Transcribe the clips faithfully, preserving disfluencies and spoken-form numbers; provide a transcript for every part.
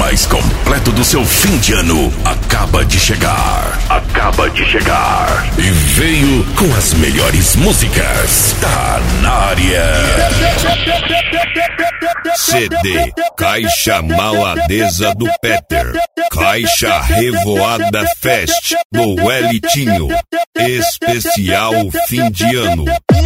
mais completo do seu fim de ano acaba de chegar. Acaba de chegar. E veio com as melhores músicas. Tá na área. C D Caixa Maladeza do Peter. Caixa Revoada Fest do Elitinho. Especial fim de ano.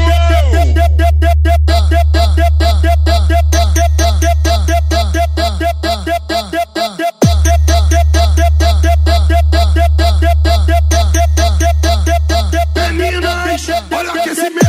Meninas, olha o aquecimento.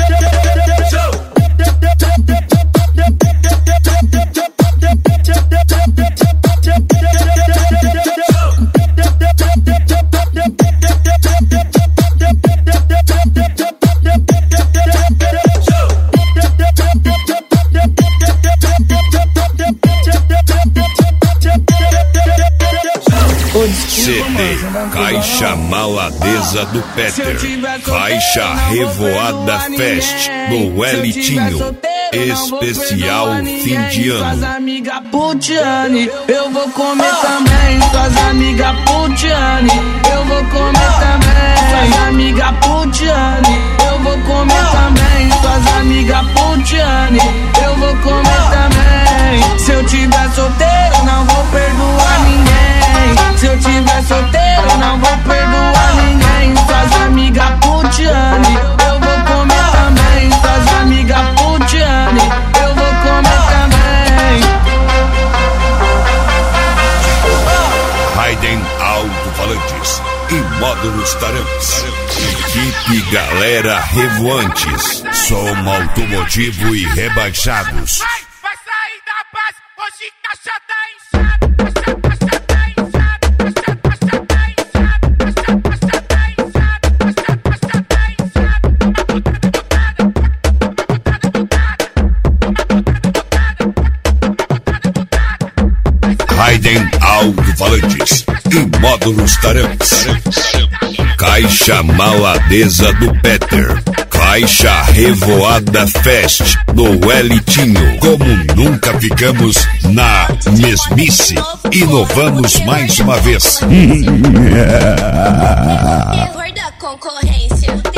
C D Caixa Maladeza do Peter. Caixa Revoada Fest do Elitinho. Especial fim de ano. Suas amigas Putiane, eu vou comer também. Suas amigas Putiane, eu vou comer também. Suas amigas Putiane, eu vou comer também. Suas amigas Putiane, eu vou comer também. Se eu tiver solteiro, não vou perdoar ninguém. Se eu tiver solteiro, não vou perdoar ninguém. Suas amigas Putiane, eu vou comer também. Suas amigas Putiane, eu vou comer também. Raiden Alto-Falantes e Módulos Tarantes. Equipe Galera Revoantes. Som automotivo e rebaixados. Vai sair da paz, hoje caixa tá inchado. Raiden Alto-Falantes e Módulos Tarantes. Caixa Maladeza do Peter. Caixa Revoada Fest do Elitinho. Como nunca ficamos na mesmice, inovamos mais uma vez. Terror da concorrência.